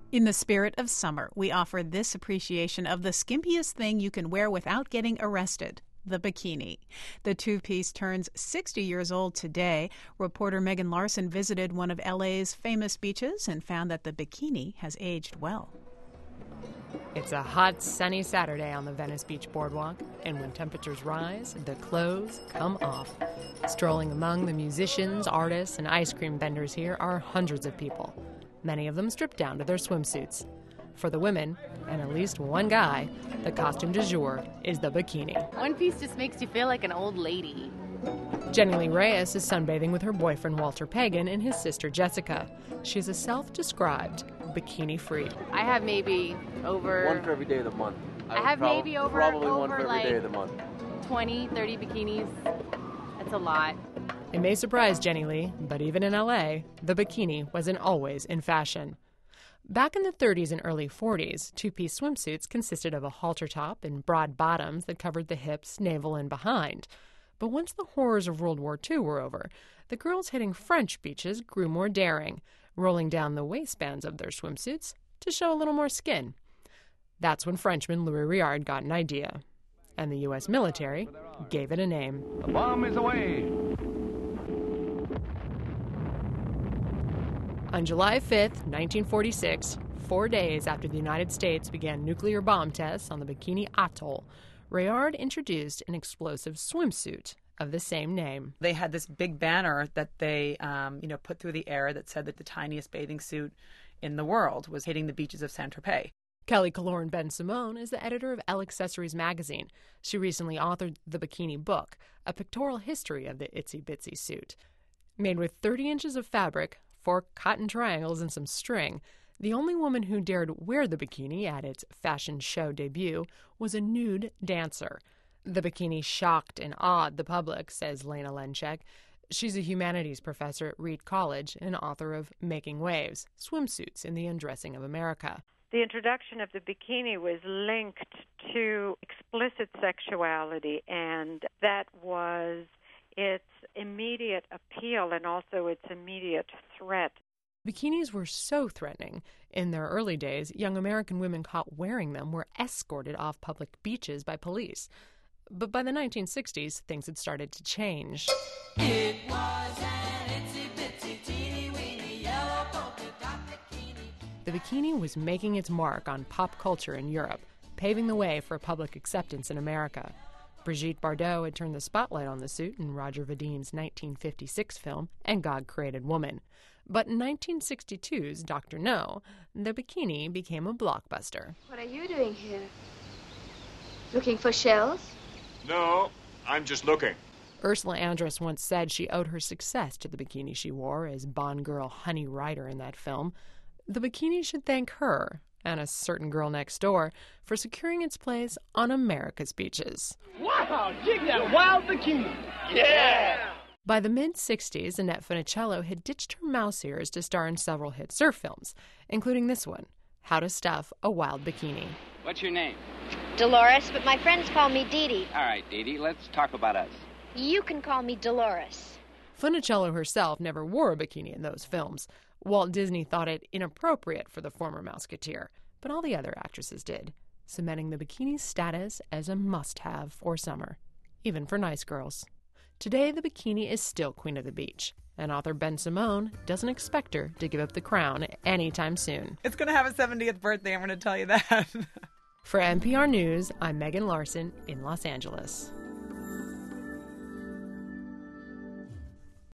In the spirit of summer, we offer this appreciation of the skimpiest thing you can wear without getting arrested. The bikini. The two-piece turns 60 years old today. Reporter Megan Larson visited one of LA's famous beaches and found that the bikini has aged well. It's a hot, sunny Saturday on the Venice Beach boardwalk, and when temperatures rise, the clothes come off. Strolling among the musicians, artists, and ice cream vendors here are hundreds of people, many of them stripped down to their swimsuits. For the women, and at least one guy, the costume du jour is the bikini. One piece just makes you feel like an old lady. Jenny Lee Reyes is sunbathing with her boyfriend Walter Pagan and his sister Jessica. She's a self-described bikini freak. I have maybe over... One for every day of the month. I have maybe over Probably one for every like day of the month. 20, 30 bikinis. That's a lot. It may surprise Jenny Lee, but even in LA, the bikini wasn't always in fashion. Back in the 30s and early 40s, two-piece swimsuits consisted of a halter top and broad bottoms that covered the hips, navel, and behind. But once the horrors of World War II were over, the girls hitting French beaches grew more daring, rolling down the waistbands of their swimsuits to show a little more skin. That's when Frenchman Louis Réard got an idea, and the U.S. military gave it a name. The bomb is away. On July 5th, 1946, 4 days after the United States began nuclear bomb tests on the Bikini Atoll, Réard introduced an explosive swimsuit of the same name. They had this big banner that they put through the air that said that the tiniest bathing suit in the world was hitting the beaches of Saint-Tropez. Kelly Kaloran Ben-Simone is the editor of Elle Accessories magazine. She recently authored The Bikini Book, a pictorial history of the itsy-bitsy suit. Made with 30 inches of fabric, 4 cotton triangles, and some string, the only woman who dared wear the bikini at its fashion show debut was a nude dancer. The bikini shocked and awed the public, says Lena Lenchek. She's a humanities professor at Reed College and author of Making Waves, Swimsuits in the Undressing of America. The introduction of the bikini was linked to explicit sexuality, and that was its immediate appeal and also its immediate threat. Bikinis were so threatening. In their early days, young American women caught wearing them were escorted off public beaches by police. But by the 1960s, things had started to change. It was an itsy-bitsy, teeny-weeny yellow polka dot bikini. The bikini was making its mark on pop culture in Europe, paving the way for public acceptance in America. Brigitte Bardot had turned the spotlight on the suit in Roger Vadim 1956 film And God Created Woman. But in 1962's Dr. No, the bikini became a blockbuster. What are you doing here? Looking for shells? No, I'm just looking. Ursula Andress once said she owed her success to the bikini she wore as Bond girl Honey Rider in that film. The bikini should thank her, and a certain girl next door, for securing its place on America's beaches. Wow, dig that wild bikini. Yeah! By the mid-60s, Annette Funicello had ditched her mouse ears to star in several hit surf films, including this one, How to Stuff a Wild Bikini. What's your name? Dolores, but my friends call me Dee Dee. All right, Dee Dee, let's talk about us. You can call me Dolores. Funicello herself never wore a bikini in those films. Walt Disney thought it inappropriate for the former Mouseketeer, but all the other actresses did, cementing the bikini's status as a must-have for summer, even for nice girls. Today, the bikini is still queen of the beach, and author Ben-Simone doesn't expect her to give up the crown anytime soon. It's going to have a 70th birthday, I'm going to tell you that. For NPR News, I'm Megan Larson in Los Angeles.